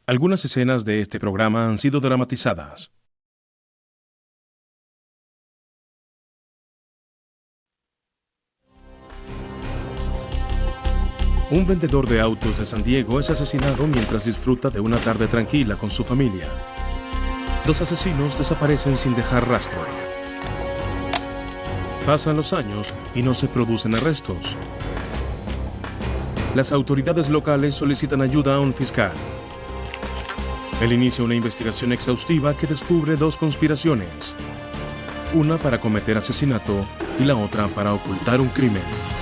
Algunas escenas de este programa han sido dramatizadas. Un vendedor de autos de San Diego es asesinado mientras disfruta de una tarde tranquila con su familia. Dos asesinos desaparecen sin dejar rastro. Pasan los años y no se producen arrestos. Las autoridades locales solicitan ayuda a un fiscal. Él inicia una investigación exhaustiva que descubre dos conspiraciones. Una para cometer asesinato y la otra para ocultar un crimen.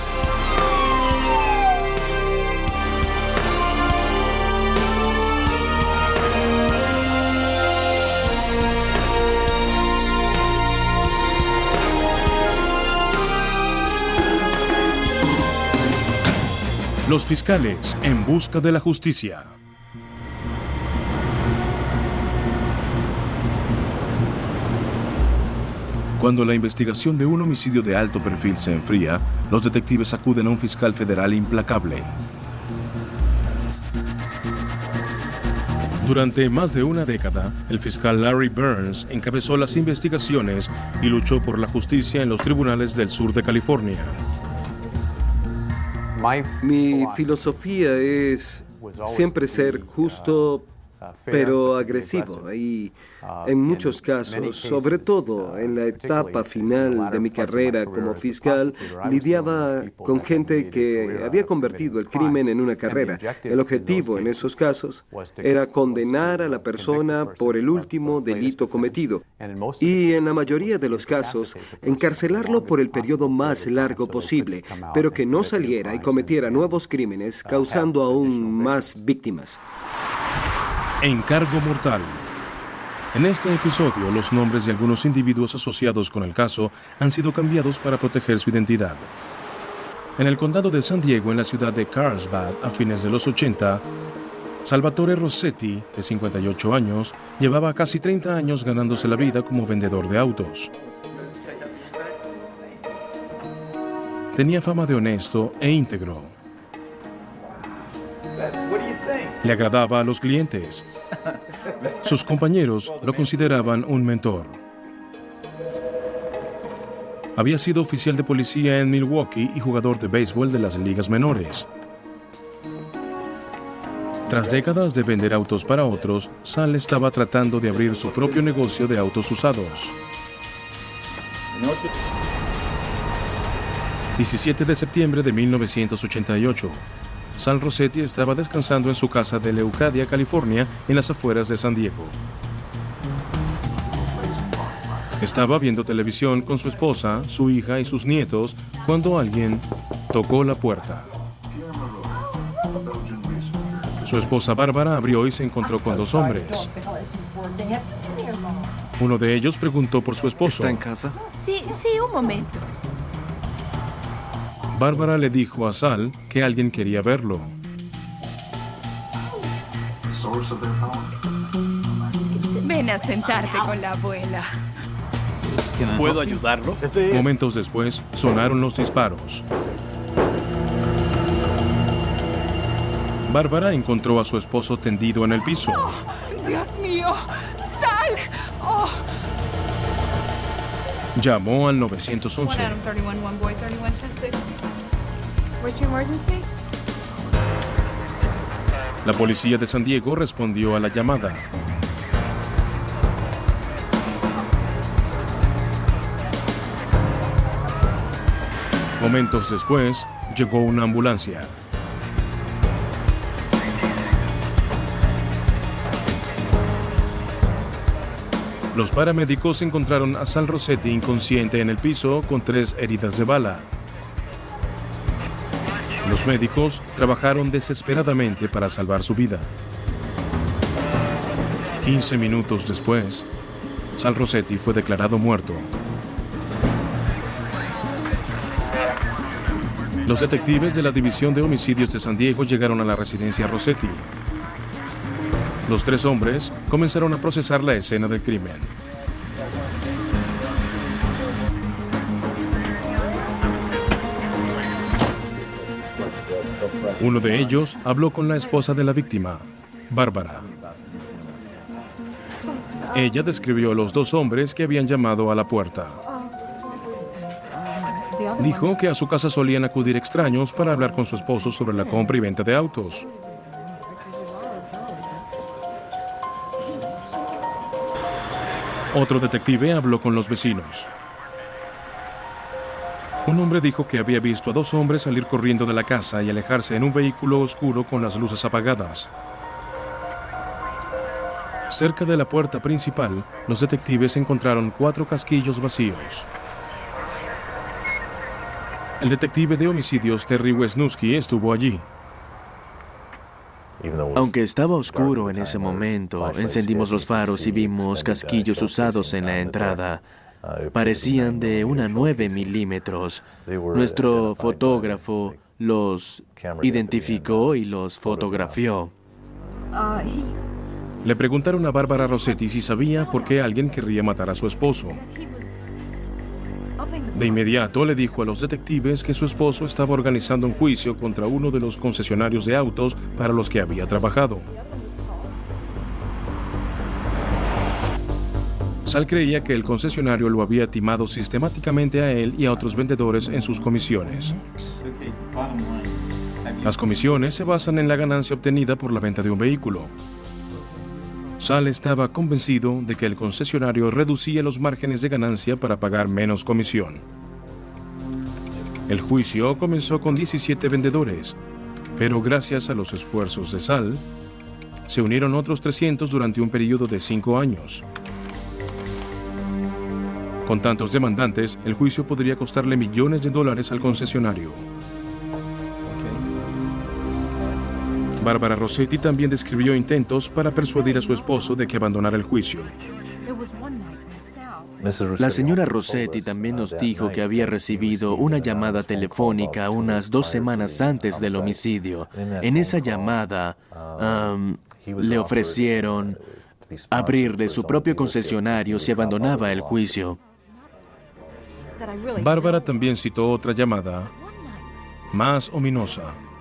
Los fiscales en busca de la justicia. Cuando la investigación de un homicidio de alto perfil se enfría, los detectives acuden a un fiscal federal implacable. Durante más de una década, el fiscal Larry Burns encabezó las investigaciones y luchó por la justicia en los tribunales del sur de California. Mi filosofía es siempre ser justo, pero agresivo. Y en muchos casos, sobre todo en la etapa final de mi carrera como fiscal, lidiaba con gente que había convertido el crimen en una carrera. El objetivo en esos casos era condenar a la persona por el último delito cometido y, en la mayoría de los casos, encarcelarlo por el periodo más largo posible, pero que no saliera y cometiera nuevos crímenes, causando aún más víctimas. Encargo mortal. En este episodio, los nombres de algunos individuos asociados con el caso han sido cambiados para proteger su identidad. En el condado de San Diego, en la ciudad de Carlsbad, a fines de los 80, Salvatore Rossetti, de 58 años, llevaba casi 30 años ganándose la vida como vendedor de autos. Tenía fama de honesto e íntegro. Le agradaba a los clientes. Sus compañeros lo consideraban un mentor. Había sido oficial de policía en Milwaukee y jugador de béisbol de las ligas menores. Tras décadas de vender autos para otros, Sal estaba tratando de abrir su propio negocio de autos usados. 17 de septiembre de 1988. Sal Rossetti estaba descansando en su casa de Leucadia, California, en las afueras de San Diego. Estaba viendo televisión con su esposa, su hija y sus nietos cuando alguien tocó la puerta. Su esposa Bárbara abrió y se encontró con dos hombres. Uno de ellos preguntó por su esposo. ¿Está en casa? Sí, un momento. Bárbara le dijo a Sal que alguien quería verlo. Ven a sentarte con la abuela. ¿Puedo ayudarlo? Momentos después, sonaron los disparos. Bárbara encontró a su esposo tendido en el piso. ¡Oh, Dios mío! ¡Sal! ¡Oh! Llamó al 911. La policía de San Diego respondió a la llamada. Momentos después, llegó una ambulancia. Los paramédicos encontraron a Sal Rossetti inconsciente en el piso con 3 heridas de bala. Los médicos trabajaron desesperadamente para salvar su vida. 15 minutos después, Sal Rossetti fue declarado muerto. Los detectives de la División de Homicidios de San Diego llegaron a la residencia Rossetti. Los 3 hombres comenzaron a procesar la escena del crimen. Uno de ellos habló con la esposa de la víctima, Bárbara. Ella describió a los dos hombres que habían llamado a la puerta. Dijo que a su casa solían acudir extraños para hablar con su esposo sobre la compra y venta de autos. Otro detective habló con los vecinos. Un hombre dijo que había visto a dos hombres salir corriendo de la casa y alejarse en un vehículo oscuro con las luces apagadas. Cerca de la puerta principal, los detectives encontraron 4 casquillos vacíos. El detective de homicidios Terry Wisniewski estuvo allí. Aunque estaba oscuro en ese momento, encendimos los faros y vimos casquillos usados en la entrada. Parecían de una 9 milímetros. Nuestro fotógrafo los identificó y los fotografió. Le preguntaron a Barbara Rossetti si sabía por qué alguien querría matar a su esposo. De inmediato le dijo a los detectives que su esposo estaba organizando un juicio contra uno de los concesionarios de autos para los que había trabajado. Sal creía que el concesionario lo había timado sistemáticamente a él y a otros vendedores en sus comisiones. Las comisiones se basan en la ganancia obtenida por la venta de un vehículo. Sal estaba convencido de que el concesionario reducía los márgenes de ganancia para pagar menos comisión. El juicio comenzó con 17 vendedores, pero gracias a los esfuerzos de Sal, se unieron otros 300 durante un periodo de 5 años. Con tantos demandantes, el juicio podría costarle millones de dólares al concesionario. Barbara Rossetti también describió intentos para persuadir a su esposo de que abandonara el juicio. La señora Rossetti también nos dijo que había recibido una llamada telefónica unas 2 semanas antes del homicidio. En esa llamada, le ofrecieron abrirle su propio concesionario si abandonaba el juicio. Bárbara también citó otra llamada, más ominosa.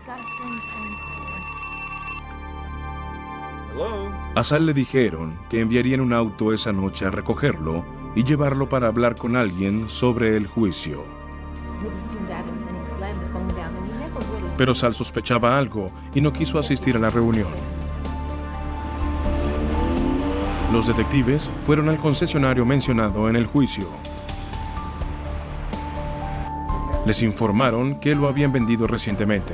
A Sal le dijeron que enviarían un auto esa noche a recogerlo y llevarlo para hablar con alguien sobre el juicio. Pero Sal sospechaba algo y no quiso asistir a la reunión. Los detectives fueron al concesionario mencionado en el juicio. Les informaron que lo habían vendido recientemente.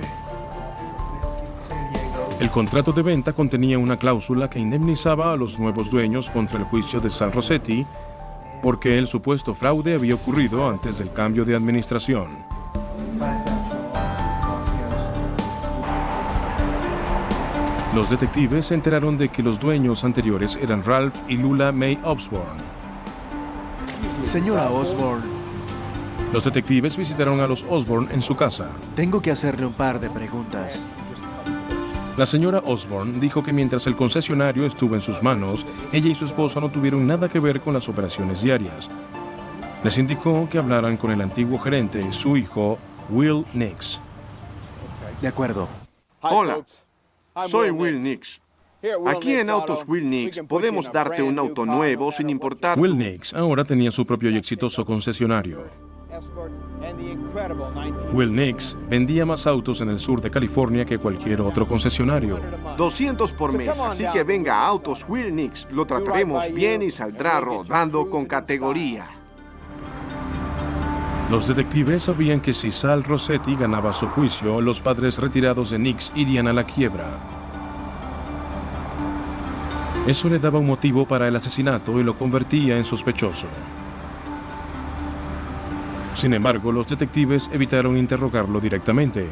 El contrato de venta contenía una cláusula que indemnizaba a los nuevos dueños contra el juicio de Sal Rossetti porque el supuesto fraude había ocurrido antes del cambio de administración. Los detectives se enteraron de que los dueños anteriores eran Ralph y Lula May Osborne. Señora Osborne, los detectives visitaron a los Osborne en su casa. tengo que hacerle un par de preguntas. La señora Osborne dijo que mientras el concesionario estuvo en sus manos, ella y su esposa no tuvieron nada que ver con las operaciones diarias. Les indicó que hablaran con el antiguo gerente, su hijo, Will Nix. De acuerdo. Hola, soy Will Nix. Aquí en Autos Will Nix podemos darte un auto nuevo sin importar... Will Nix ahora tenía su propio y exitoso concesionario. Will Nix vendía más autos en el sur de California que cualquier otro concesionario. 200 por mes, así que venga a Autos Will Nix. Lo trataremos bien y saldrá rodando con categoría. Los detectives sabían que si Sal Rossetti ganaba su juicio, los padres retirados de Nix irían a la quiebra. Eso le daba un motivo para el asesinato y lo convertía en sospechoso. Sin embargo, los detectives evitaron interrogarlo directamente.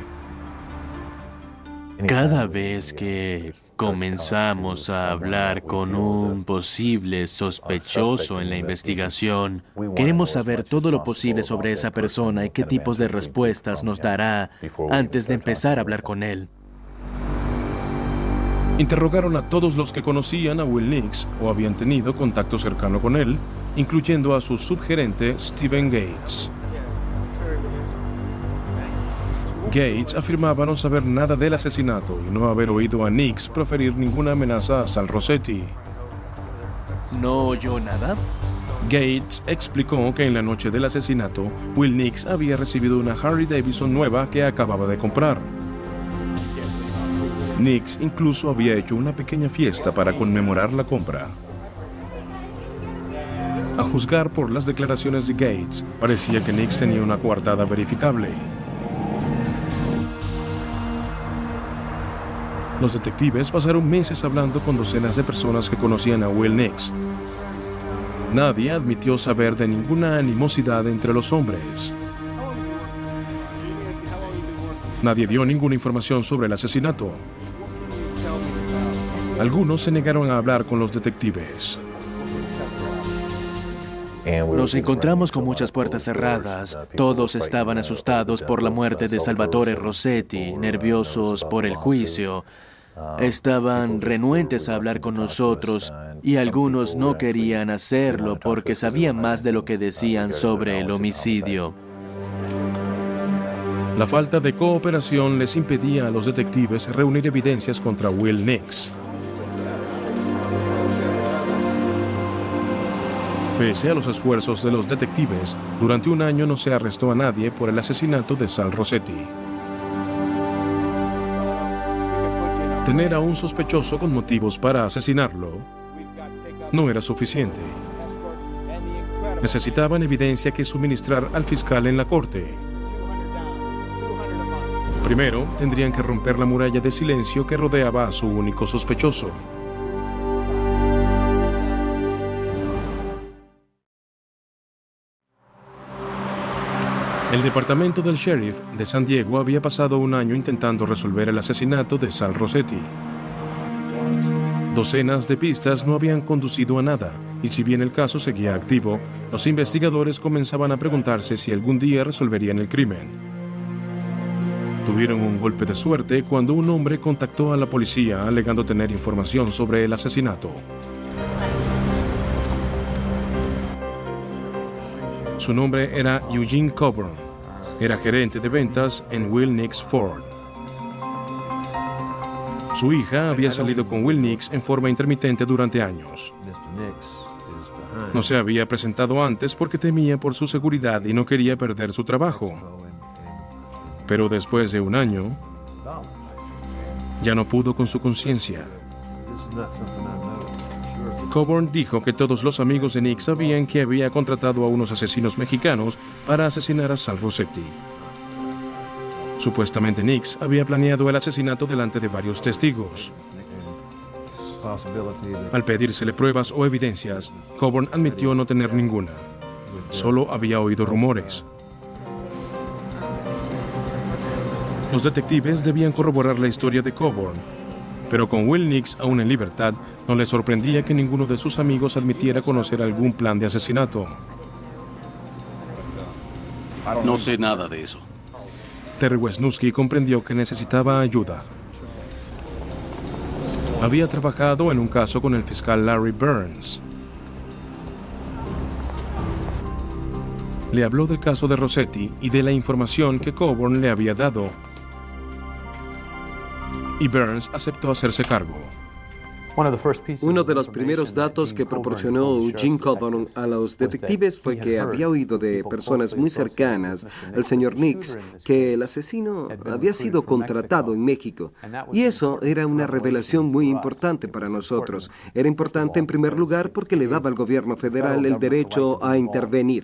Cada vez que comenzamos a hablar con un posible sospechoso en la investigación, queremos saber todo lo posible sobre esa persona y qué tipos de respuestas nos dará antes de empezar a hablar con él. Interrogaron a todos los que conocían a Will Nix o habían tenido contacto cercano con él, incluyendo a su subgerente Stephen Gates. Gates afirmaba no saber nada del asesinato y no haber oído a Nix proferir ninguna amenaza a Sal Rossetti. ¿No oyó nada? Gates explicó que en la noche del asesinato, Will Nix había recibido una Harley Davidson nueva que acababa de comprar. Nix incluso había hecho una pequeña fiesta para conmemorar la compra. A juzgar por las declaraciones de Gates, parecía que Nix tenía una coartada verificable. Los detectives pasaron meses hablando con docenas de personas que conocían a Will Nix. Nadie admitió saber de ninguna animosidad entre los hombres. Nadie dio ninguna información sobre el asesinato. Algunos se negaron a hablar con los detectives. Nos encontramos con muchas puertas cerradas. Todos estaban asustados por la muerte de Salvatore Rossetti, nerviosos por el juicio. Estaban renuentes a hablar con nosotros y algunos no querían hacerlo porque sabían más de lo que decían sobre el homicidio. La falta de cooperación les impedía a los detectives reunir evidencias contra Will Nix. Pese a los esfuerzos de los detectives, durante un año no se arrestó a nadie por el asesinato de Sal Rossetti. Tener a un sospechoso con motivos para asesinarlo no era suficiente. Necesitaban evidencia que suministrar al fiscal en la corte. Primero, tendrían que romper la muralla de silencio que rodeaba a su único sospechoso. El departamento del sheriff de San Diego había pasado un año intentando resolver el asesinato de Sal Rossetti. Docenas de pistas no habían conducido a nada, y si bien el caso seguía activo, los investigadores comenzaban a preguntarse si algún día resolverían el crimen. Tuvieron un golpe de suerte cuando un hombre contactó a la policía alegando tener información sobre el asesinato. Su nombre era Eugene Coburn. Era gerente de ventas en Will Nix Ford. Su hija había salido con Will Nix en forma intermitente durante años. No se había presentado antes porque temía por su seguridad y no quería perder su trabajo. Pero después de un año, ya no pudo con su conciencia. Coburn dijo que todos los amigos de Nix sabían que había contratado a unos asesinos mexicanos para asesinar a Sal Rossetti. Supuestamente Nix había planeado el asesinato delante de varios testigos. Al pedírsele pruebas o evidencias, Coburn admitió no tener ninguna. Solo había oído rumores. Los detectives debían corroborar la historia de Coburn, pero con Will Nix aún en libertad, no les sorprendía que ninguno de sus amigos admitiera conocer algún plan de asesinato. No sé nada de eso. Terry Wisniewski comprendió que necesitaba ayuda. Había trabajado en un caso con el fiscal Larry Burns. Le habló del caso de Rossetti y de la información que Coburn le había dado. Y Burns aceptó hacerse cargo. Uno de los primeros datos que proporcionó Eugene Coburn a los detectives fue que había oído de personas muy cercanas al señor Nix que el asesino había sido contratado en México. Y eso era una revelación muy importante para nosotros. Era importante en primer lugar porque le daba al gobierno federal el derecho a intervenir.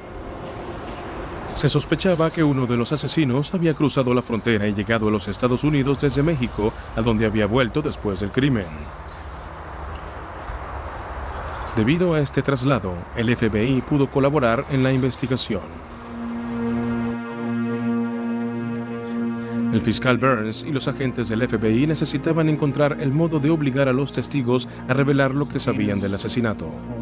Se sospechaba que uno de los asesinos había cruzado la frontera y llegado a los Estados Unidos desde México, a donde había vuelto después del crimen. Debido a este traslado, el FBI pudo colaborar en la investigación. El fiscal Burns y los agentes del FBI necesitaban encontrar el modo de obligar a los testigos a revelar lo que sabían del asesinato.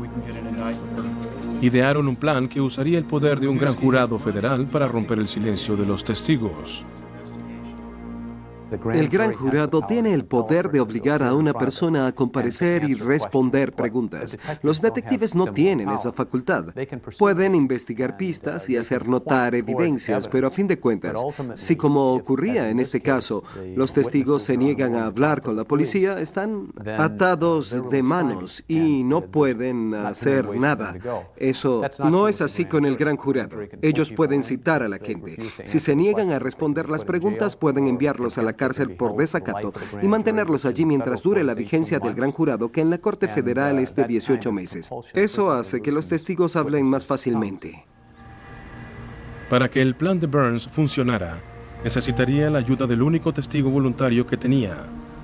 Idearon un plan que usaría el poder de un gran jurado federal para romper el silencio de los testigos. El gran jurado tiene el poder de obligar a una persona a comparecer y responder preguntas. Los detectives no tienen esa facultad. Pueden investigar pistas y hacer notar evidencias, pero a fin de cuentas, si como ocurría en este caso, los testigos se niegan a hablar con la policía, están atados de manos y no pueden hacer nada. Eso no es así con el gran jurado. Ellos pueden citar a la gente. Si se niegan a responder las preguntas, pueden enviarlos a la cárcel por desacato y mantenerlos allí mientras dure la vigencia del gran jurado, que en la Corte Federal es de 18 meses. Eso hace que los testigos hablen más fácilmente. Para que el plan de Burns funcionara, necesitaría la ayuda del único testigo voluntario que tenía,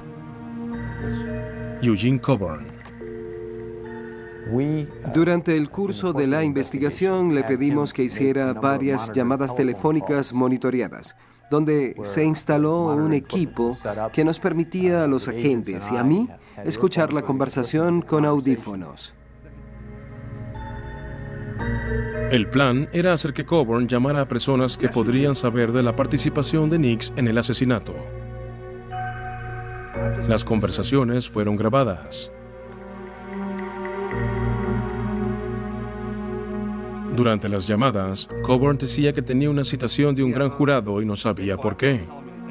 Eugene Coburn. Durante el curso de la investigación le pedimos que hiciera varias llamadas telefónicas monitoreadas, donde se instaló un equipo que nos permitía a los agentes y a mí escuchar la conversación con audífonos. El plan era hacer que Coburn llamara a personas que podrían saber de la participación de Nix en el asesinato. Las conversaciones fueron grabadas. Durante las llamadas, Coburn decía que tenía una citación de un gran jurado y no sabía por qué.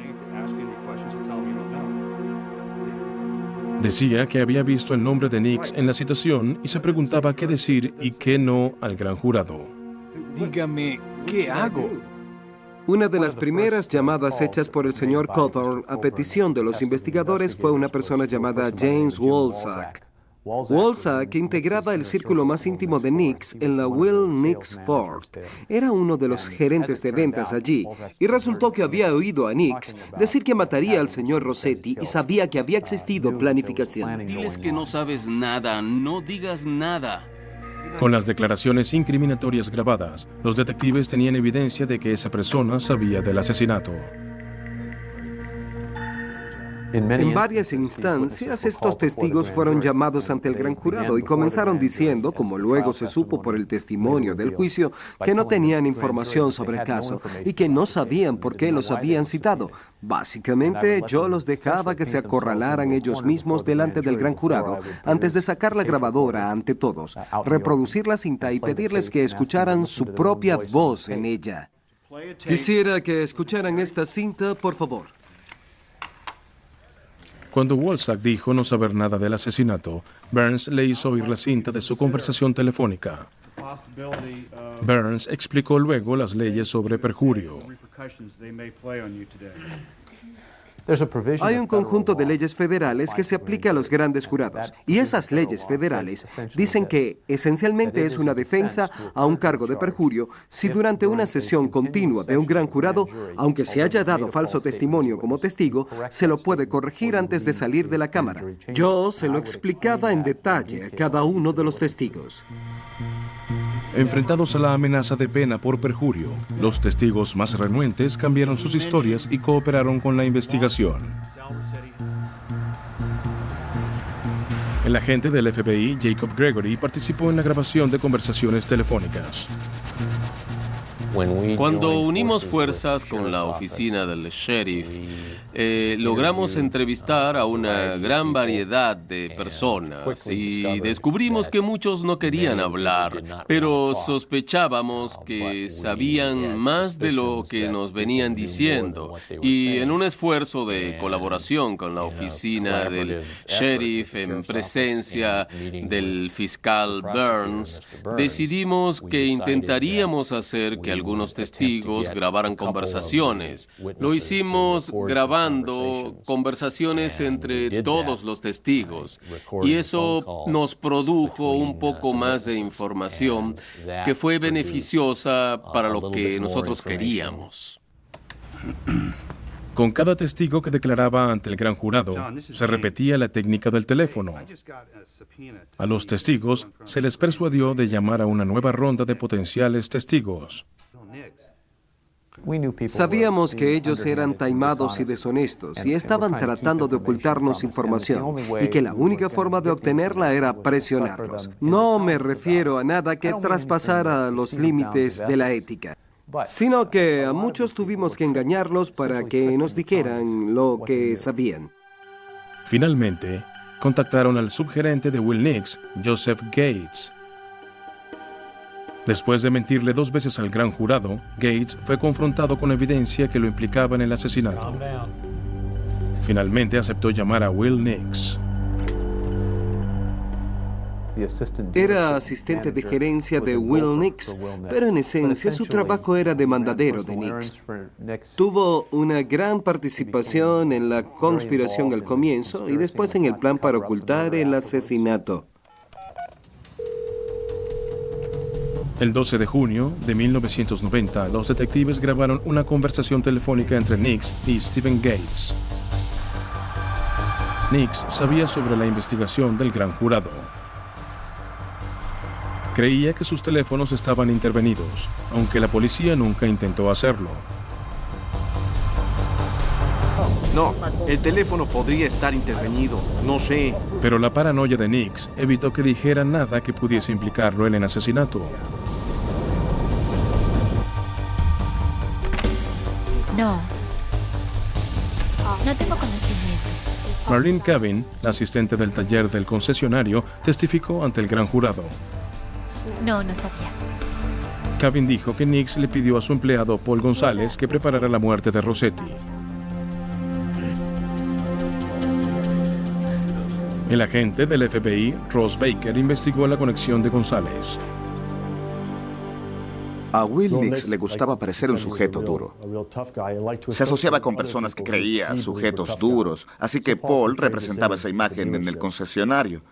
Decía que había visto el nombre de Nix en la citación y se preguntaba qué decir y qué no al gran jurado. Dígame, ¿qué hago? Una de las primeras llamadas hechas por el señor Cawthorn a petición de los investigadores fue una persona llamada James Wolzak. Wolzak integraba el círculo más íntimo de Nix en la Will Nix Ford. Era uno de los gerentes de ventas allí y resultó que había oído a Nix decir que mataría al señor Rossetti y sabía que había existido planificación. Diles que no sabes nada, no digas nada. Con las declaraciones incriminatorias grabadas, los detectives tenían evidencia de que esa persona sabía del asesinato. En varias instancias, estos testigos fueron llamados ante el gran jurado y comenzaron diciendo, como luego se supo por el testimonio del juicio, que no tenían información sobre el caso y que no sabían por qué los habían citado. Básicamente, yo los dejaba que se acorralaran ellos mismos delante del gran jurado antes de sacar la grabadora ante todos, reproducir la cinta y pedirles que escucharan su propia voz en ella. Quisiera que escucharan esta cinta, por favor. Cuando Wolzak dijo no saber nada del asesinato, Burns le hizo oír la cinta de su conversación telefónica. Burns explicó luego las leyes sobre perjurio. Hay un conjunto de leyes federales que se aplica a los grandes jurados, y esas leyes federales dicen que esencialmente es una defensa a un cargo de perjurio si durante una sesión continua de un gran jurado, aunque se haya dado falso testimonio como testigo, se lo puede corregir antes de salir de la cámara. Yo se lo explicaba en detalle a cada uno de los testigos. Enfrentados a la amenaza de pena por perjurio, los testigos más renuentes cambiaron sus historias y cooperaron con la investigación. El agente del FBI, Jacob Gregory, participó en la grabación de conversaciones telefónicas. Cuando unimos fuerzas con la oficina del sheriff, logramos entrevistar a una gran variedad de personas y descubrimos que muchos no querían hablar, pero sospechábamos que sabían más de lo que nos venían diciendo. Y en un esfuerzo de colaboración con la oficina del sheriff en presencia del fiscal Burns, decidimos que intentaríamos hacer que algunos testigos grabaran conversaciones. Lo hicimos grabando conversaciones entre todos los testigos y eso nos produjo un poco más de información que fue beneficiosa para lo que nosotros queríamos. Con cada testigo que declaraba ante el gran jurado, se repetía la técnica del teléfono. A los testigos se les persuadió de llamar a una nueva ronda de potenciales testigos. Sabíamos que ellos eran taimados y deshonestos y estaban tratando de ocultarnos información y que la única forma de obtenerla era presionarlos. No me refiero a nada que traspasara los límites de la ética. sino que a muchos tuvimos que engañarlos para que nos dijeran lo que sabían. Finalmente, contactaron al subgerente de Will Nix, Joseph Gates. Después de mentirle 2 veces al gran jurado, Gates fue confrontado con evidencia que lo implicaba en el asesinato. Finalmente aceptó llamar a Will Nix. Era asistente de gerencia de Will Nix, pero en esencia su trabajo era de mandadero de Nix. Tuvo una gran participación en la conspiración al comienzo y después en el plan para ocultar el asesinato. El 12 de junio de 1990, los detectives grabaron una conversación telefónica entre Nix y Stephen Gates. Nix sabía sobre la investigación del gran jurado. Creía que sus teléfonos estaban intervenidos, aunque la policía nunca intentó hacerlo. No, el teléfono podría estar intervenido, no sé. Pero la paranoia de Nix evitó que dijera nada que pudiese implicarlo en el asesinato. No tengo conocimiento. Marlene Cabin, la asistente del taller del concesionario, testificó ante el gran jurado. No sabía. Cabin dijo que Nix le pidió a su empleado Paul González que preparara la muerte de Rossetti. El agente del FBI, Ross Baker, investigó la conexión de González. A Will Nix le gustaba parecer un sujeto duro. Se asociaba con personas que creía sujetos duros, así que Paul representaba esa imagen en el concesionario.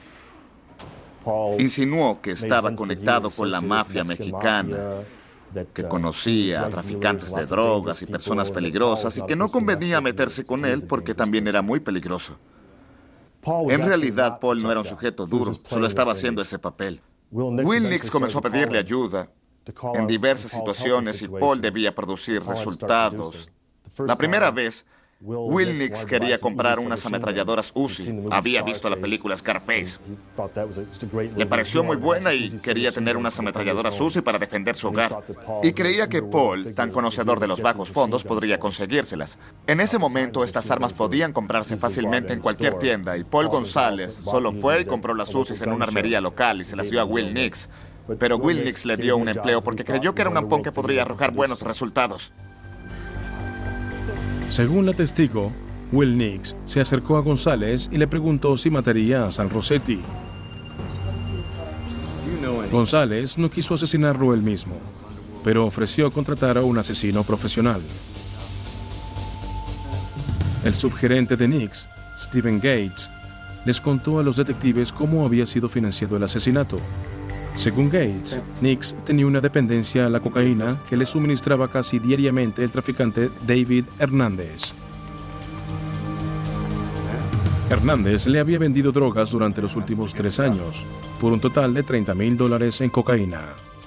Insinuó que estaba conectado con la mafia mexicana, que conocía a traficantes de drogas y personas peligrosas y que no convenía meterse con él porque también era muy peligroso. En realidad, Paul no era un sujeto duro, solo estaba haciendo ese papel. Will Nix comenzó a pedirle ayuda en diversas situaciones y Paul debía producir resultados. La primera vez, Will Nix quería comprar unas ametralladoras Uzi. Había visto la película Scarface. Le pareció muy buena y quería tener unas ametralladoras Uzi para defender su hogar. Y creía que Paul, tan conocedor de los bajos fondos, podría conseguírselas. En ese momento, estas armas podían comprarse fácilmente en cualquier tienda y Paul González solo fue y compró las Uzis en una armería local y se las dio a Will Nix. Pero Will Nix le dio un empleo porque creyó que era un ampón que podría arrojar buenos resultados. Según la testigo, Will Nix se acercó a González y le preguntó si mataría a Sal Rossetti. González no quiso asesinarlo él mismo, pero ofreció contratar a un asesino profesional. El subgerente de Nix, Stephen Gates, les contó a los detectives cómo había sido financiado el asesinato. Según Gates, Nix tenía una dependencia a la cocaína que le suministraba casi diariamente el traficante David Hernández. Hernández le había vendido drogas durante los últimos 3 años, por un total de $30,000 en cocaína.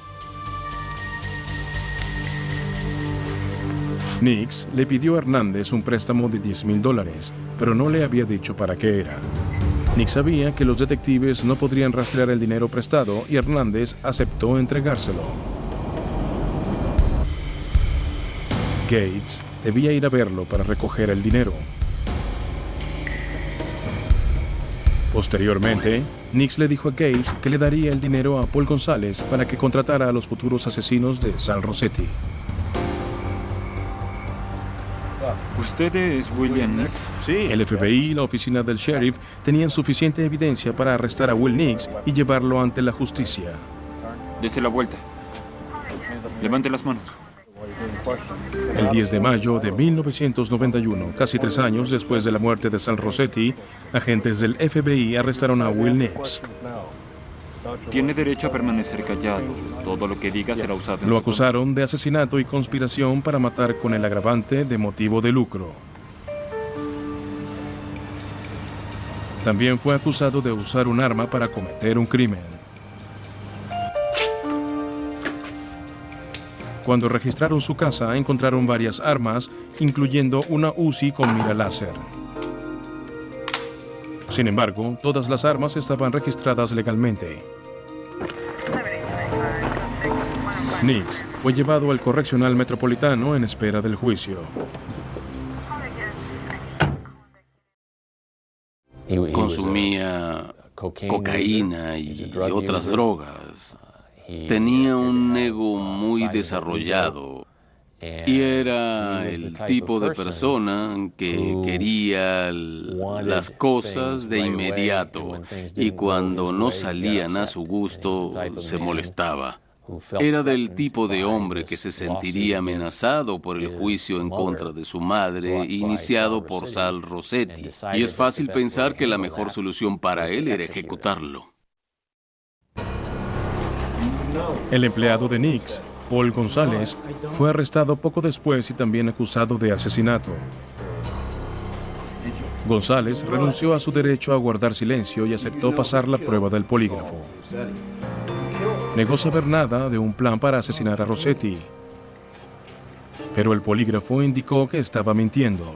Nix le pidió a Hernández un préstamo de $10,000, pero no le había dicho para qué era. Nix sabía que los detectives no podrían rastrear el dinero prestado y Hernández aceptó entregárselo. Gates debía ir a verlo para recoger el dinero. Posteriormente, Nix le dijo a Gates que le daría el dinero a Paul González para que contratara a los futuros asesinos de Sal Rossetti. ¿Usted es William Nix? Sí. El FBI y la oficina del sheriff tenían suficiente evidencia para arrestar a Will Nix y llevarlo ante la justicia. Dese la vuelta. Levante las manos. El 10 de mayo de 1991, casi 3 años después de la muerte de Sal Rossetti, agentes del FBI arrestaron a Will Nix. Tiene derecho a permanecer callado. Todo lo que diga será usado en Lo acusaron de asesinato y conspiración para matar con el agravante de motivo de lucro. También fue acusado de usar un arma para cometer un crimen. Cuando registraron su casa, encontraron varias armas, incluyendo una Uzi con mira láser. Sin embargo, todas las armas estaban registradas legalmente. Nix fue llevado al correccional metropolitano en espera del juicio. Consumía cocaína y otras drogas. Tenía un ego muy desarrollado y era el tipo de persona que quería las cosas de inmediato y cuando no salían a su gusto se molestaba. Era del tipo de hombre que se sentiría amenazado por el juicio en contra de su madre, iniciado por Sal Rossetti, y es fácil pensar que la mejor solución para él era ejecutarlo. El empleado de Nix, Paul González, fue arrestado poco después y también acusado de asesinato. González renunció a su derecho a guardar silencio y aceptó pasar la prueba del polígrafo. Negó saber nada de un plan para asesinar a Rossetti, pero el polígrafo indicó que estaba mintiendo.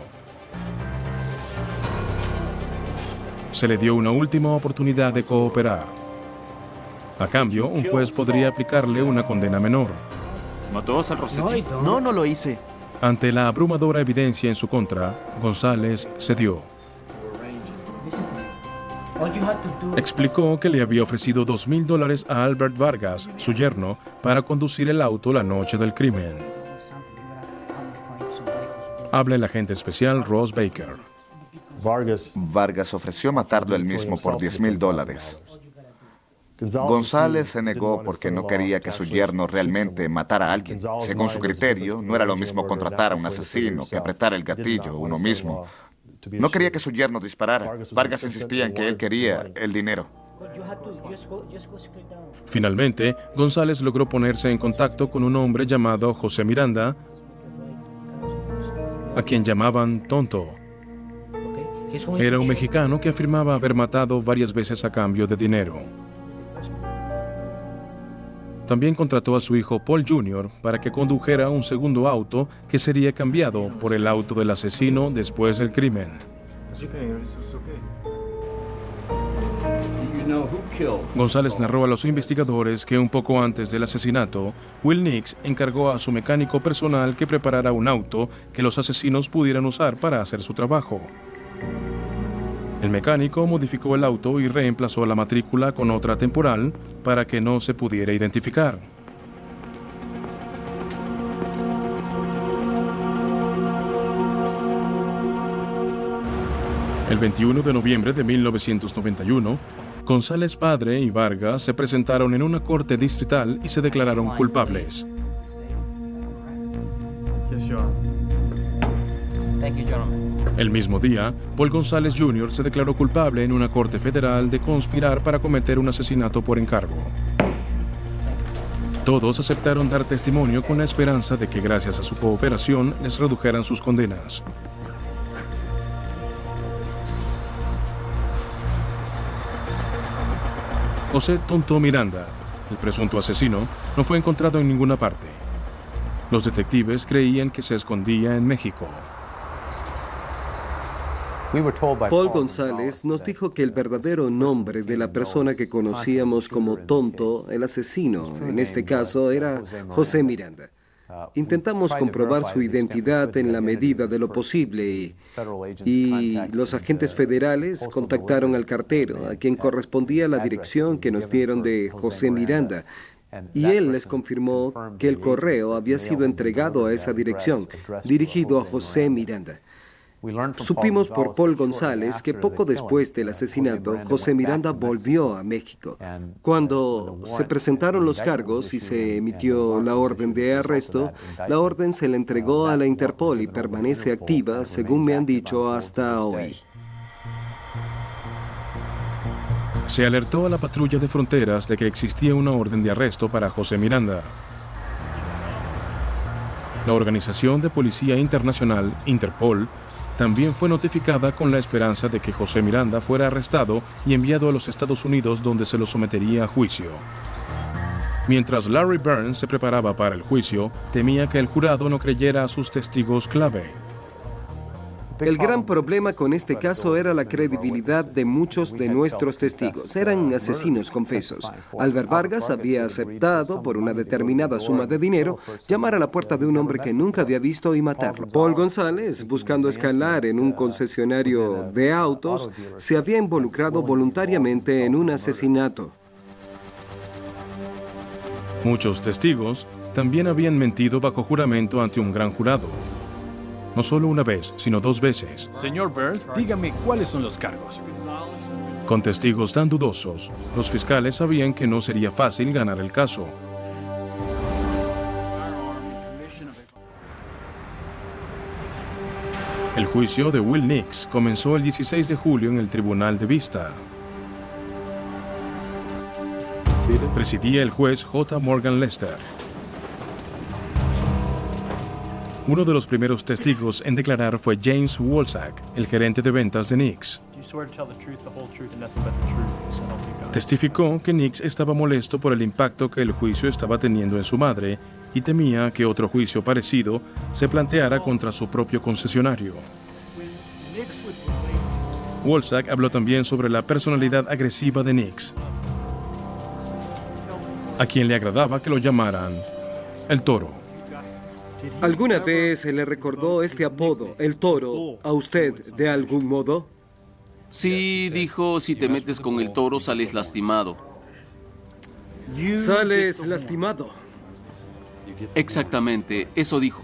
Se le dio una última oportunidad de cooperar. A cambio, un juez podría aplicarle una condena menor. ¿Mató a Sal Rossetti? No lo hice. Ante la abrumadora evidencia en su contra, González cedió. Explicó que le había ofrecido $2,000 a Albert Vargas, su yerno, para conducir el auto la noche del crimen. Habla el agente especial Ross Baker. Vargas ofreció matarlo él mismo por $10,000. González se negó porque no quería que su yerno realmente matara a alguien. Según su criterio, no era lo mismo contratar a un asesino que apretar el gatillo uno mismo. No quería que su yerno disparara. Vargas insistía en que él quería el dinero. Finalmente, González logró ponerse en contacto con un hombre llamado José Miranda, a quien llamaban Tonto. Era un mexicano que afirmaba haber matado varias veces a cambio de dinero. También contrató a su hijo Paul Jr. para que condujera un segundo auto que sería cambiado por el auto del asesino después del crimen. González narró a los investigadores que un poco antes del asesinato, Will Nix encargó a su mecánico personal que preparara un auto que los asesinos pudieran usar para hacer su trabajo. El mecánico modificó el auto y reemplazó la matrícula con otra temporal para que no se pudiera identificar. El 21 de noviembre de 1991, González padre y Vargas se presentaron en una corte distrital y se declararon culpables. El mismo día, Paul González Jr. se declaró culpable en una corte federal de conspirar para cometer un asesinato por encargo. Todos aceptaron dar testimonio con la esperanza de que gracias a su cooperación les redujeran sus condenas. José Tonto Miranda, el presunto asesino, no fue encontrado en ninguna parte. Los detectives creían que se escondía en México. Paul González nos dijo que el verdadero nombre de la persona que conocíamos como Tonto, el asesino, en este caso, era José Miranda. Intentamos comprobar su identidad en la medida de lo posible y los agentes federales contactaron al cartero, a quien correspondía la dirección que nos dieron de José Miranda, y él les confirmó que el correo había sido entregado a esa dirección, dirigido a José Miranda. Supimos por Paul González que poco después del asesinato, José Miranda volvió a México. Cuando se presentaron los cargos y se emitió la orden de arresto, la orden se le entregó a la Interpol y permanece activa, según me han dicho, hasta hoy. Se alertó a la patrulla de fronteras de que existía una orden de arresto para José Miranda. La Organización de Policía Internacional, Interpol, también fue notificada con la esperanza de que José Miranda fuera arrestado y enviado a los Estados Unidos, donde se lo sometería a juicio. Mientras Larry Burns se preparaba para el juicio, temía que el jurado no creyera a sus testigos clave. El gran problema con este caso era la credibilidad de muchos de nuestros testigos. Eran asesinos confesos. Albert Vargas había aceptado, por una determinada suma de dinero, llamar a la puerta de un hombre que nunca había visto y matarlo. Paul González, buscando escalar en un concesionario de autos, se había involucrado voluntariamente en un asesinato. Muchos testigos también habían mentido bajo juramento ante un gran jurado. No solo una vez, sino 2 veces. Señor Burns, dígame cuáles son los cargos. Con testigos tan dudosos, los fiscales sabían que no sería fácil ganar el caso. El juicio de Will Nix comenzó el 16 de julio en el Tribunal de Vista. Presidía el juez J. Morgan Lester. Uno de los primeros testigos en declarar fue James Wolsack, el gerente de ventas de Nix. Testificó que Nix estaba molesto por el impacto que el juicio estaba teniendo en su madre y temía que otro juicio parecido se planteara contra su propio concesionario. Wolsack habló también sobre la personalidad agresiva de Nix, a quien le agradaba que lo llamaran el Toro. ¿Alguna vez le recordó este apodo, el Toro, a usted de algún modo? Sí, dijo, si te metes con el Toro sales lastimado. ¿Sales lastimado? Exactamente, eso dijo.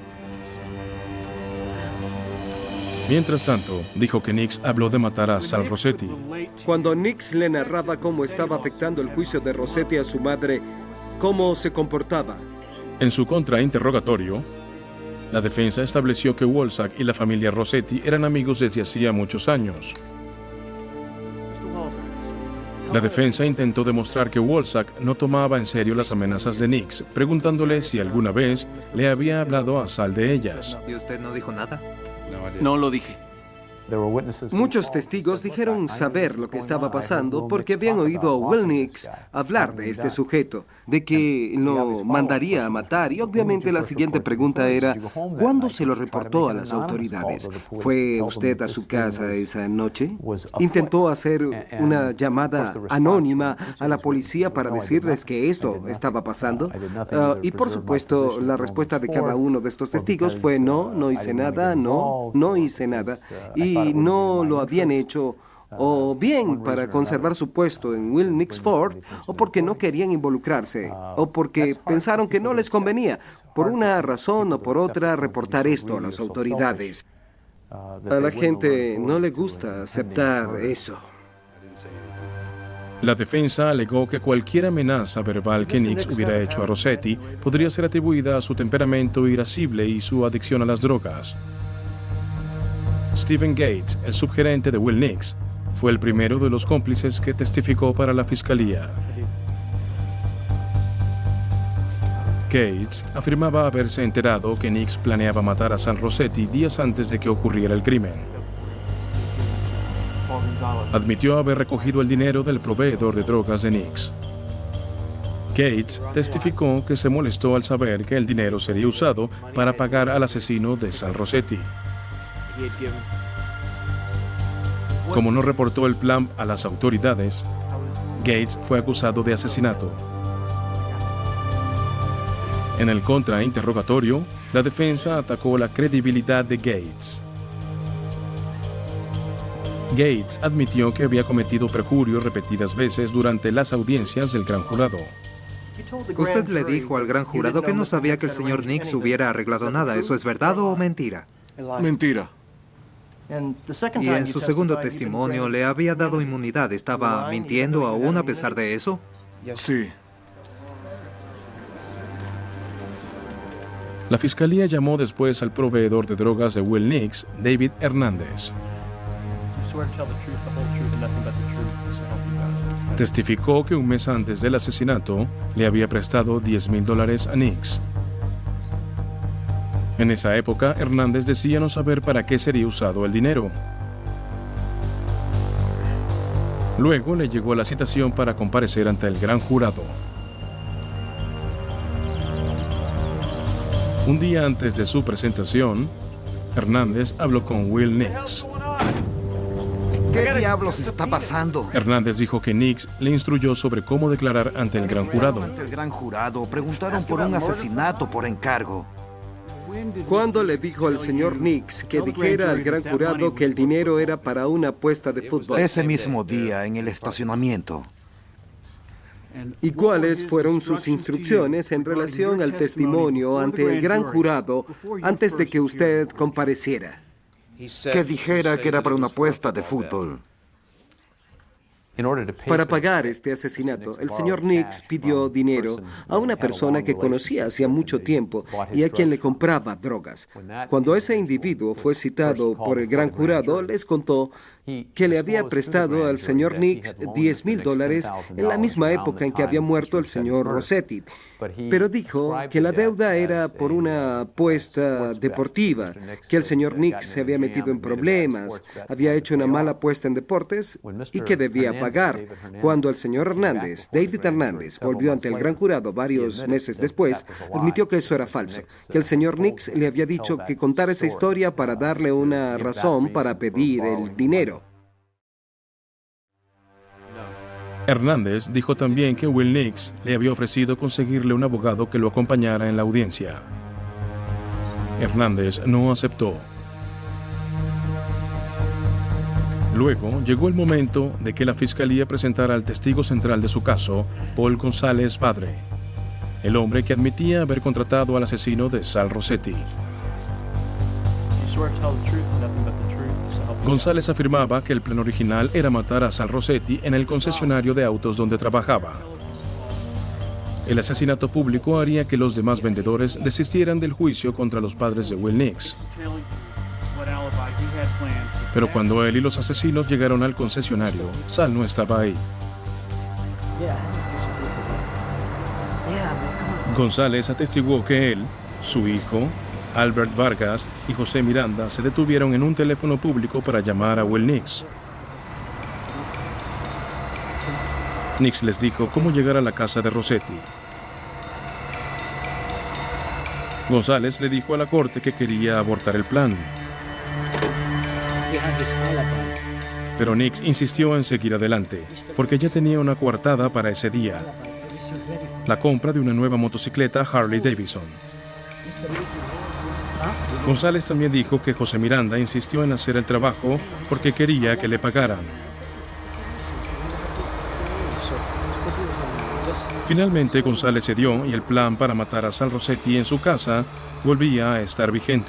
Mientras tanto, dijo que Nix habló de matar a Sal Rossetti. Cuando Nix le narraba cómo estaba afectando el juicio de Rossetti a su madre, ¿cómo se comportaba? En su contrainterrogatorio, la defensa estableció que Wolsack y la familia Rossetti eran amigos desde hacía muchos años. La defensa intentó demostrar que Wolsack no tomaba en serio las amenazas de Nix, preguntándole si alguna vez le había hablado a Sal de ellas. ¿Y usted no dijo nada? No lo dije. Muchos testigos dijeron saber lo que estaba pasando porque habían oído a Will Nix hablar de este sujeto, de que lo mandaría a matar, y obviamente la siguiente pregunta era, ¿cuándo se lo reportó a las autoridades? ¿Fue usted a su casa esa noche? ¿Intentó hacer una llamada anónima a la policía para decirles que esto estaba pasando? Y por supuesto, la respuesta de cada uno de estos testigos fue no hice nada, no hice nada. Y no lo habían hecho o bien para conservar su puesto en Will Nix Ford, o porque no querían involucrarse, o porque pensaron que no les convenía, por una razón o por otra, reportar esto a las autoridades. A la gente no le gusta aceptar eso. La defensa alegó que cualquier amenaza verbal que Nix hubiera hecho a Rossetti podría ser atribuida a su temperamento irascible y su adicción a las drogas. Stephen Gates, el subgerente de Will Nix, fue el primero de los cómplices que testificó para la fiscalía. Gates afirmaba haberse enterado que Nix planeaba matar a Sal Rossetti días antes de que ocurriera el crimen. Admitió haber recogido el dinero del proveedor de drogas de Nix. Gates testificó que se molestó al saber que el dinero sería usado para pagar al asesino de Sal Rossetti. Como no reportó el plan a las autoridades, Gates fue acusado de asesinato. En el contrainterrogatorio, la defensa atacó la credibilidad de Gates. Gates admitió que había cometido perjurio repetidas veces durante las audiencias del gran jurado. Usted le dijo al gran jurado que no sabía que el señor Nix hubiera arreglado nada. ¿Eso es verdad o mentira? Mentira. Y en su segundo testimonio le había dado inmunidad. ¿Estaba mintiendo aún a pesar de eso? Sí. La fiscalía llamó después al proveedor de drogas de Will Nix, David Hernández. Testificó que un mes antes del asesinato le había prestado $10,000 a Nix. En esa época, Hernández decía no saber para qué sería usado el dinero. Luego le llegó la citación para comparecer ante el gran jurado. Un día antes de su presentación, Hernández habló con Will Nix. ¿Qué diablos está pasando? Hernández dijo que Nix le instruyó sobre cómo declarar ante el gran jurado. Ante el gran jurado, preguntaron por un asesinato por encargo. ¿Cuándo le dijo al señor Nix que dijera al gran jurado que el dinero era para una apuesta de fútbol? Ese mismo día, en el estacionamiento. ¿Y cuáles fueron sus instrucciones en relación al testimonio ante el gran jurado antes de que usted compareciera? Que dijera que era para una apuesta de fútbol. Para pagar este asesinato, el señor Nix pidió dinero a una persona que conocía hacía mucho tiempo y a quien le compraba drogas. Cuando ese individuo fue citado por el gran jurado, les contó que le había prestado al señor Nix $10,000 en la misma época en que había muerto el señor Rossetti. Pero dijo que la deuda era por una apuesta deportiva, que el señor Nix se había metido en problemas, había hecho una mala apuesta en deportes y que debía pagar. Cuando el señor Hernández, David Hernández, volvió ante el gran jurado varios meses después, admitió que eso era falso, que el señor Nix le había dicho que contara esa historia para darle una razón para pedir el dinero. Hernández dijo también que Will Nix le había ofrecido conseguirle un abogado que lo acompañara en la audiencia. Hernández no aceptó. Luego llegó el momento de que la fiscalía presentara al testigo central de su caso, Paul González padre, el hombre que admitía haber contratado al asesino de Sal Rossetti. González afirmaba que el plan original era matar a Sal Rossetti en el concesionario de autos donde trabajaba. El asesinato público haría que los demás vendedores desistieran del juicio contra los padres de Will Nix. Pero cuando él y los asesinos llegaron al concesionario, Sal no estaba ahí. González atestiguó que él, su hijo, Albert Vargas y José Miranda se detuvieron en un teléfono público para llamar a Will Nix. Nix les dijo cómo llegar a la casa de Rossetti. González le dijo a la corte que quería abortar el plan. Pero Nix insistió en seguir adelante, porque ya tenía una coartada para ese día: la compra de una nueva motocicleta Harley Davidson. González también dijo que José Miranda insistió en hacer el trabajo porque quería que le pagaran. Finalmente González cedió y el plan para matar a Sal Rossetti en su casa volvía a estar vigente.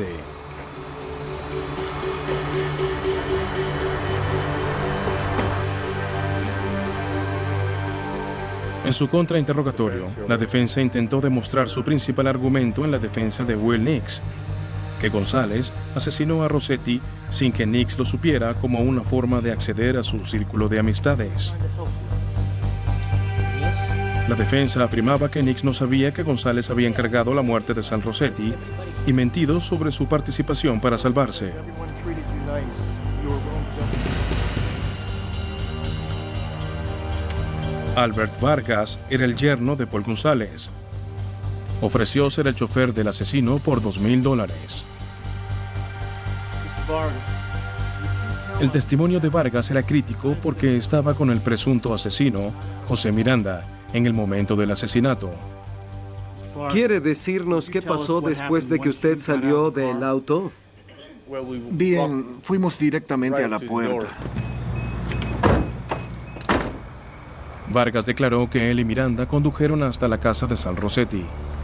En su contrainterrogatorio, la defensa intentó demostrar su principal argumento en la defensa de Will Nix, que González asesinó a Rossetti sin que Nix lo supiera, como una forma de acceder a su círculo de amistades. La defensa afirmaba que Nix no sabía que González había encargado la muerte de Sal Rossetti y mentido sobre su participación para salvarse. Albert Vargas era el yerno de Paul González. Ofreció ser el chofer del asesino por $2,000. El testimonio de Vargas era crítico porque estaba con el presunto asesino, José Miranda, en el momento del asesinato. ¿Quiere decirnos qué pasó después de que usted salió del auto? Bien, fuimos directamente a la puerta. Vargas declaró que él y Miranda condujeron hasta la casa de Sal Rossetti.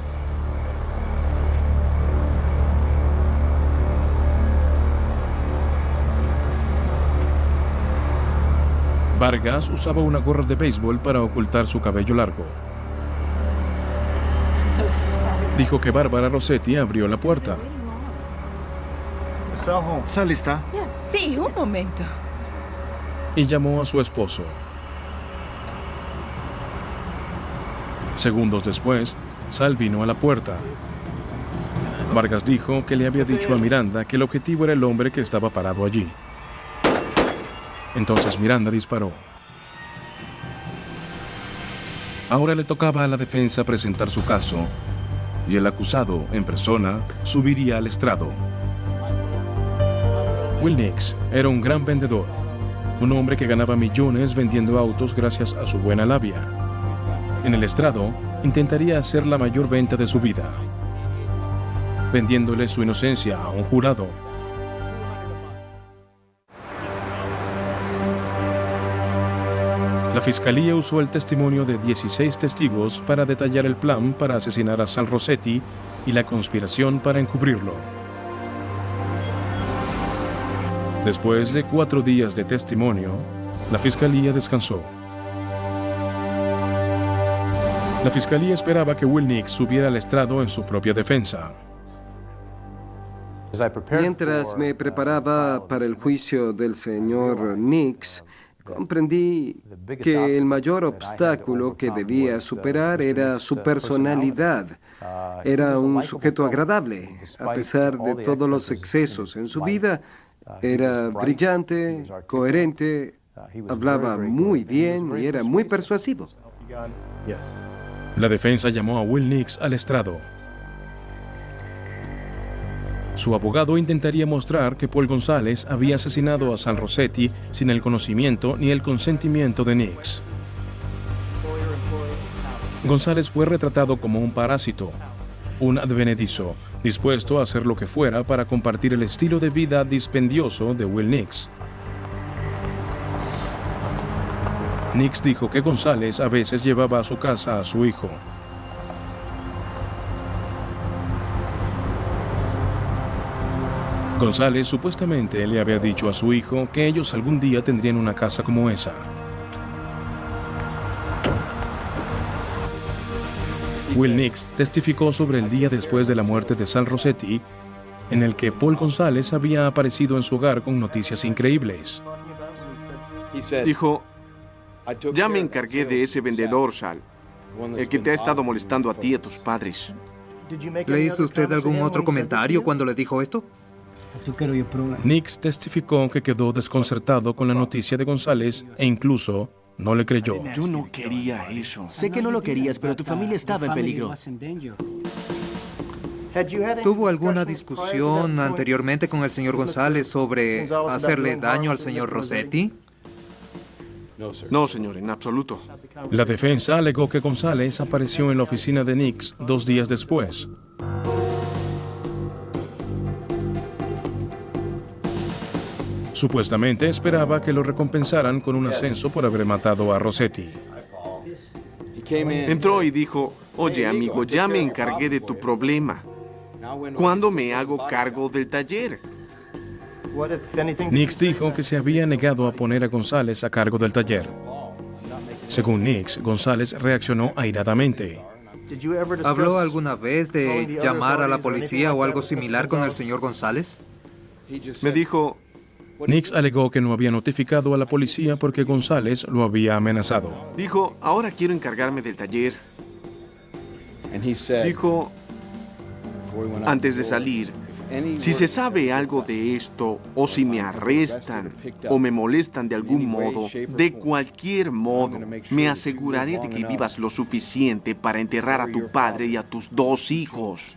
Vargas usaba una gorra de béisbol para ocultar su cabello largo. Dijo que Bárbara Rossetti abrió la puerta. ¿Sal está? Sí, un momento. Y llamó a su esposo. Segundos después, Sal vino a la puerta. Vargas dijo que le había dicho a Miranda que el objetivo era el hombre que estaba parado allí. Entonces Miranda disparó. Ahora le tocaba a la defensa presentar su caso, y el acusado, en persona, subiría al estrado. Will Nix era un gran vendedor, un hombre que ganaba millones vendiendo autos gracias a su buena labia. En el estrado, intentaría hacer la mayor venta de su vida, vendiéndole su inocencia a un jurado. La fiscalía usó el testimonio de 16 testigos para detallar el plan para asesinar a Sal Rossetti y la conspiración para encubrirlo. Después de 4 días de testimonio, la fiscalía descansó. La fiscalía esperaba que Will Nix subiera al estrado en su propia defensa. Mientras me preparaba para el juicio del señor Nix, comprendí que el mayor obstáculo que debía superar era su personalidad. Era un sujeto agradable, a pesar de todos los excesos en su vida. Era brillante, coherente, hablaba muy bien y era muy persuasivo. La defensa llamó a Will Nix al estrado. Su abogado intentaría mostrar que Paul González había asesinado a Sal Rossetti sin el conocimiento ni el consentimiento de Nix. González fue retratado como un parásito, un advenedizo, dispuesto a hacer lo que fuera para compartir el estilo de vida dispendioso de Will Nix. Nix dijo que González a veces llevaba a su casa a su hijo. González supuestamente le había dicho a su hijo que ellos algún día tendrían una casa como esa. Will Nix testificó sobre el día después de la muerte de Sal Rossetti, en el que Paul González había aparecido en su hogar con noticias increíbles. Dijo, ya me encargué de ese vendedor, Sal, el que te ha estado molestando a ti y a tus padres. ¿Le hizo usted algún otro comentario cuando le dijo esto? Nix testificó que quedó desconcertado con la noticia de González e incluso no le creyó. Yo no quería eso. Sé que no lo querías, pero tu familia estaba en peligro. ¿Tuvo alguna discusión anteriormente con el señor González sobre hacerle daño al señor Rossetti? No, señor, en absoluto. La defensa alegó que González apareció en la oficina de Nix 2 días después. Supuestamente esperaba que lo recompensaran con un ascenso por haber matado a Rossetti. Entró y dijo, oye amigo, ya me encargué de tu problema. ¿Cuándo me hago cargo del taller? Nix dijo que se había negado a poner a González a cargo del taller. Según Nix, González reaccionó airadamente. ¿Habló alguna vez de llamar a la policía o algo similar con el señor González? Me dijo... Nix alegó que no había notificado a la policía porque González lo había amenazado. Dijo, ahora quiero encargarme del taller. Dijo, antes de salir, si se sabe algo de esto, o si me arrestan, o me molestan de algún modo, de cualquier modo, me aseguraré de que vivas lo suficiente para enterrar a tu padre y a tus 2 hijos.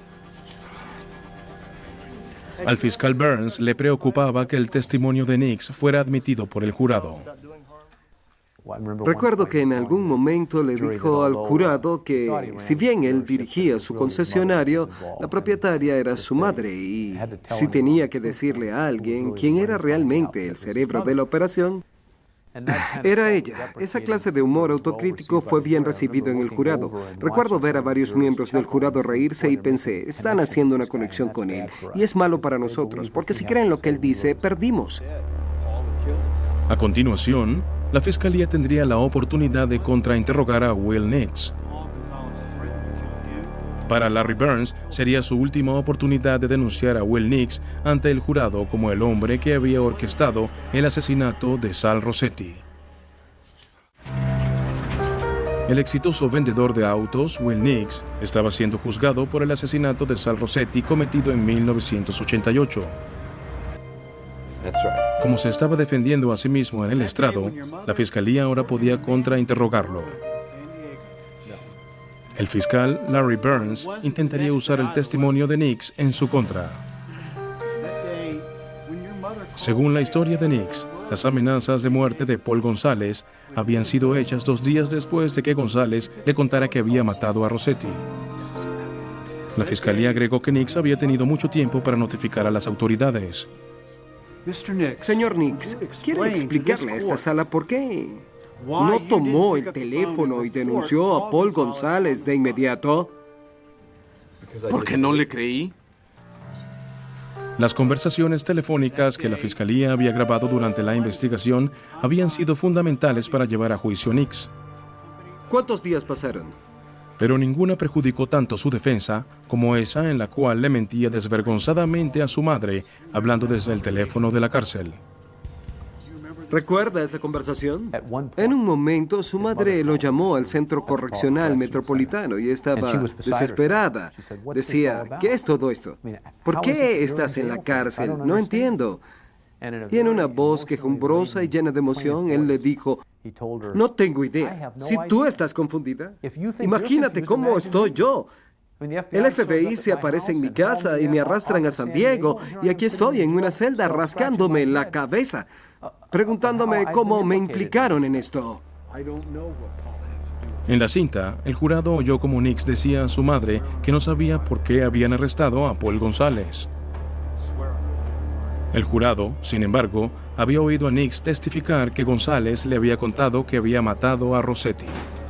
Al fiscal Burns le preocupaba que el testimonio de Nix fuera admitido por el jurado. Recuerdo que en algún momento le dijo al jurado que, si bien él dirigía su concesionario, la propietaria era su madre y si tenía que decirle a alguien quién era realmente el cerebro de la operación, era ella. Esa clase de humor autocrítico fue bien recibido en el jurado. Recuerdo ver a varios miembros del jurado reírse y pensé, están haciendo una conexión con él. Y es malo para nosotros, porque si creen lo que él dice, perdimos. A continuación, la fiscalía tendría la oportunidad de contrainterrogar a Will Nix. Para Larry Burns, sería su última oportunidad de denunciar a Will Nix ante el jurado como el hombre que había orquestado el asesinato de Sal Rossetti. El exitoso vendedor de autos, Will Nix, estaba siendo juzgado por el asesinato de Sal Rossetti cometido en 1988. Como se estaba defendiendo a sí mismo en el estrado, la fiscalía ahora podía contrainterrogarlo. El fiscal Larry Burns intentaría usar el testimonio de Nix en su contra. Según la historia de Nix, las amenazas de muerte de Paul González habían sido hechas 2 días después de que González le contara que había matado a Rossetti. La fiscalía agregó que Nix había tenido mucho tiempo para notificar a las autoridades. Señor Nix, ¿quiere explicarle a esta sala por qué no tomó el teléfono y denunció a Paul González de inmediato? ¿Porque no le creí? Las conversaciones telefónicas que la fiscalía había grabado durante la investigación habían sido fundamentales para llevar a juicio a Nix. ¿Cuántos días pasaron? Pero ninguna perjudicó tanto su defensa como esa en la cual le mentía desvergonzadamente a su madre, hablando desde el teléfono de la cárcel. ¿Recuerda esa conversación? En un momento, su madre lo llamó al Centro Correccional Metropolitano y estaba desesperada. Decía, ¿qué es todo esto? ¿Por qué estás en la cárcel? No entiendo. Y en una voz quejumbrosa y llena de emoción, él le dijo, no tengo idea. Si tú estás confundida, imagínate cómo estoy yo. El FBI se aparece en mi casa y me arrastran a San Diego y aquí estoy en una celda rascándome la cabeza, preguntándome cómo me implicaron en esto. En la cinta, el jurado oyó como Nix decía a su madre que no sabía por qué habían arrestado a Paul González. El jurado, sin embargo, había oído a Nix testificar que González le había contado que había matado a Rossetti.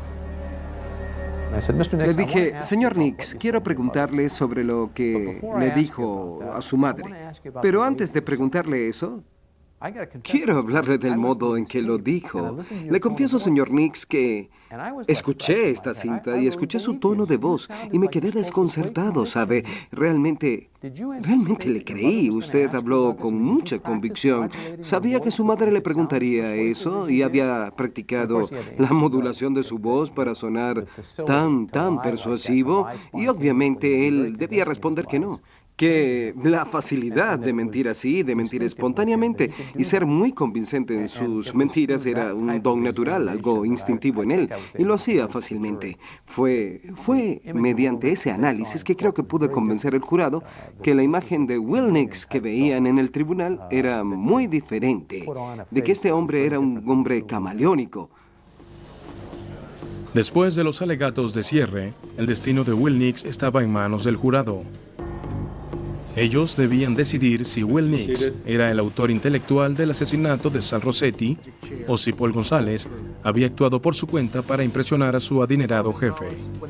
Le dije, señor Nix, quiero preguntarle sobre lo que le dijo a su madre. Pero antes de preguntarle eso, quiero hablarle del modo en que lo dijo. Le confieso, señor Nix, que escuché esta cinta y escuché su tono de voz y me quedé desconcertado, ¿sabe? Realmente le creí. Usted habló con mucha convicción. Sabía que su madre le preguntaría eso y había practicado la modulación de su voz para sonar tan persuasivo y obviamente él debía responder que no. Que la facilidad de mentir así, de mentir espontáneamente y ser muy convincente en sus mentiras era un don natural, algo instintivo en él, y lo hacía fácilmente. Fue mediante ese análisis que creo que pude convencer al jurado que la imagen de Will Nix que veían en el tribunal era muy diferente, de que este hombre era un hombre camaleónico. Después de los alegatos de cierre, el destino de Will Nix estaba en manos del jurado. Ellos debían decidir si Will Nix era el autor intelectual del asesinato de Sal Rossetti o si Paul González había actuado por su cuenta para impresionar a su adinerado jefe.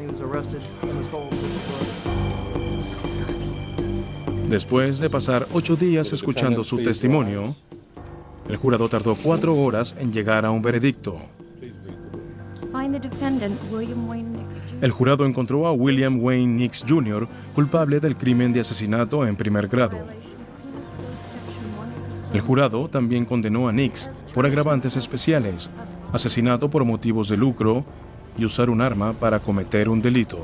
Después de pasar 8 días escuchando su testimonio, el jurado tardó 4 horas en llegar a un veredicto. El jurado encontró a William Wayne Nix Jr. culpable del crimen de asesinato en primer grado. El jurado también condenó a Nix por agravantes especiales, asesinato por motivos de lucro y usar un arma para cometer un delito.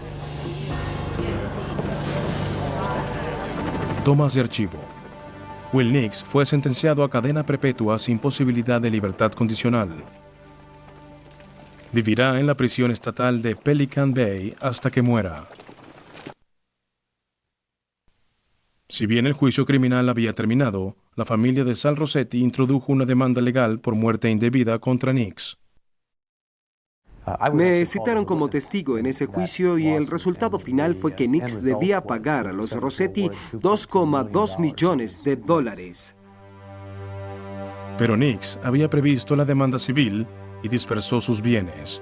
Tomas de archivo. Will Nix fue sentenciado a cadena perpetua sin posibilidad de libertad condicional. Vivirá en la prisión estatal de Pelican Bay hasta que muera. Si bien el juicio criminal había terminado, la familia de Sal Rossetti introdujo una demanda legal por muerte indebida contra Nix. Me citaron como testigo en ese juicio y el resultado final fue que Nix debía pagar a los Rossetti $2,2 millones. Pero Nix había previsto la demanda civil y dispersó sus bienes.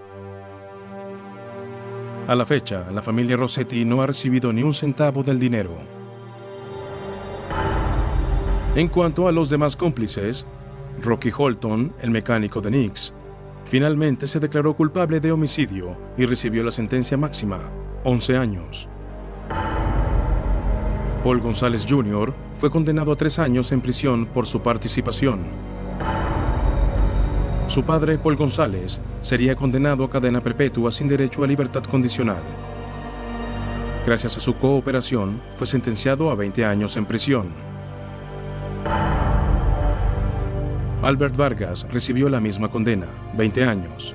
A la fecha, la familia Rossetti no ha recibido ni un centavo del dinero. En cuanto a los demás cómplices, Rocky Holton, el mecánico de Nix, finalmente se declaró culpable de homicidio y recibió la sentencia máxima, 11 años. Paul González Jr. fue condenado a 3 años en prisión por su participación. Su padre, Paul González, sería condenado a cadena perpetua sin derecho a libertad condicional. Gracias a su cooperación, fue sentenciado a 20 años en prisión. Albert Vargas recibió la misma condena, 20 años.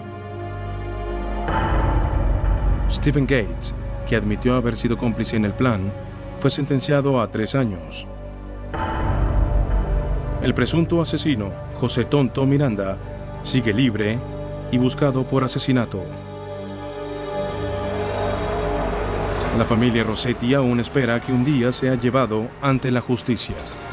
Stephen Gates, que admitió haber sido cómplice en el plan, fue sentenciado a 3 años. El presunto asesino, José Tonto Miranda, sigue libre y buscado por asesinato. La familia Rossetti aún espera que un día sea llevado ante la justicia.